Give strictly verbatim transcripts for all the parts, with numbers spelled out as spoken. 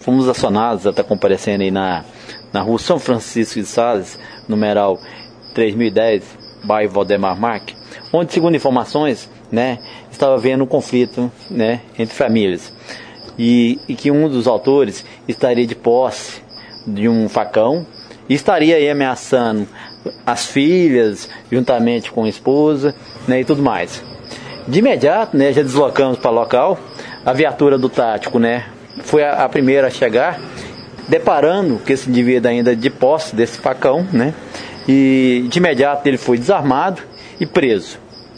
Fomos acionados, até comparecendo aí na, na rua São Francisco de Sales, numeral três mil e dez, bairro Valdemar Marques, onde, segundo informações, né, estava havendo um conflito, né, entre famílias. E, e que um dos autores estaria de posse de um facão e estaria aí ameaçando as filhas, juntamente com a esposa, né, e tudo mais. De imediato, né, já deslocamos para o local. A viatura do tático, né, foi a, a primeira a chegar, deparando que esse indivíduo ainda de posse desse facão, né, e de imediato ele foi desarmado e preso.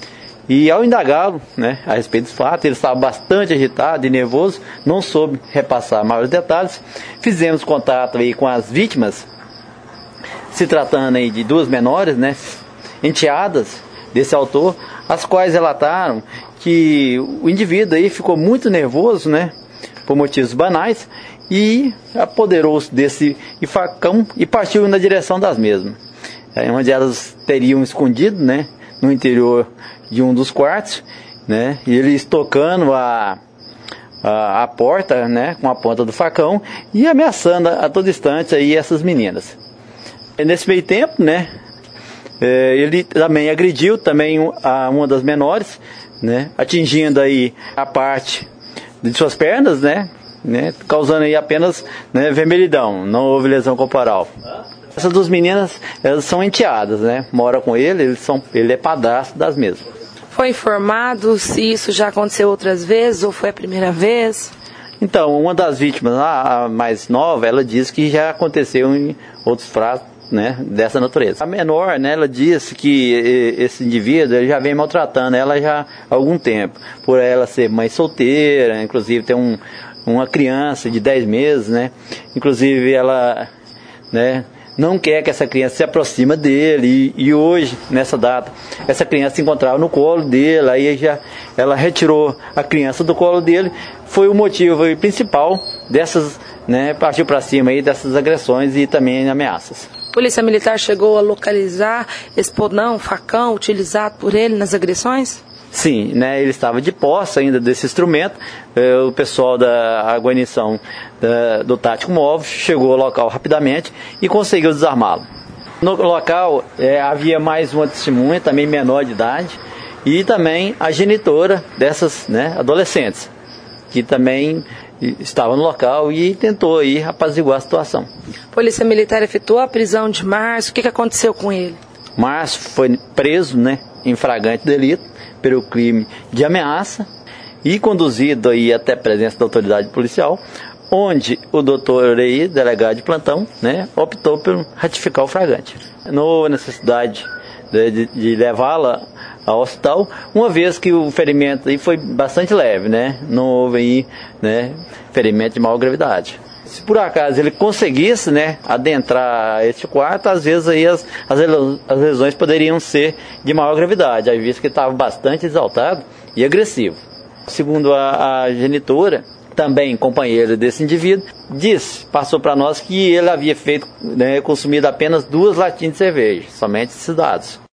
E ao indagá-lo, né, a respeito dos fatos, ele estava bastante agitado e nervoso, não soube repassar maiores detalhes. Fizemos contato aí com as vítimas, se tratando aí de duas menores, né, enteadas desse autor, as quais relataram que o indivíduo aí ficou muito nervoso, né, por motivos banais, e apoderou-se desse facão e partiu na direção das mesmas. É, onde elas teriam escondido, né, no interior de um dos quartos, né, e ele estocando a, a, a porta, né, com a ponta do facão e ameaçando a, a todo instante aí essas meninas. E nesse meio tempo, né, é, ele também agrediu também a uma das menores, né, atingindo aí a parte de suas pernas, né, né, causando aí apenas, né, vermelhidão, não houve lesão corporal. Essas duas meninas, elas são enteadas, né, moram com ele, eles são, ele é padrasto das mesmas. Foi informado se isso já aconteceu outras vezes ou foi a primeira vez? Então, uma das vítimas, a mais nova, ela diz que já aconteceu em outros fatos, né, dessa natureza. A menor, né, ela disse que esse indivíduo ele já vem maltratando ela já há algum tempo, por ela ser mãe solteira, inclusive ter um, uma criança de dez meses, né, inclusive ela, né, não quer que essa criança se aproxime dele, e, e hoje, nessa data, essa criança se encontrava no colo dele, aí já, ela retirou a criança do colo dele, foi o motivo principal dessas, né, partiu para cima aí dessas agressões e também ameaças. A Polícia Militar chegou a localizar esse podão, facão, utilizado por ele nas agressões? Sim, né, ele estava de posse ainda desse instrumento. eh, o pessoal da guarnição da, do Tático Móvel chegou ao local rapidamente e conseguiu desarmá-lo. No local eh, havia mais uma testemunha, também menor de idade, e também a genitora dessas, né, adolescentes, que também estava no local e tentou aí apaziguar a situação. A Polícia Militar efetuou a prisão de Márcio. O que, que aconteceu com ele? Márcio foi preso, né, em flagrante delito pelo crime de ameaça e conduzido aí até a presença da autoridade policial, onde o doutor aí, delegado de plantão, né, optou por ratificar o flagrante. Não houve necessidade de, de, de levá-la ao hospital, uma vez que o ferimento aí foi bastante leve, né, não houve aí, né, ferimento de maior gravidade. Se por acaso ele conseguisse, né, adentrar este quarto, às vezes aí as, as, as lesões poderiam ser de maior gravidade, às vezes que ele estava bastante exaltado e agressivo. Segundo a, a genitora, também companheira desse indivíduo, disse, passou para nós que ele havia feito, né, consumido apenas duas latinhas de cerveja, somente esses dados.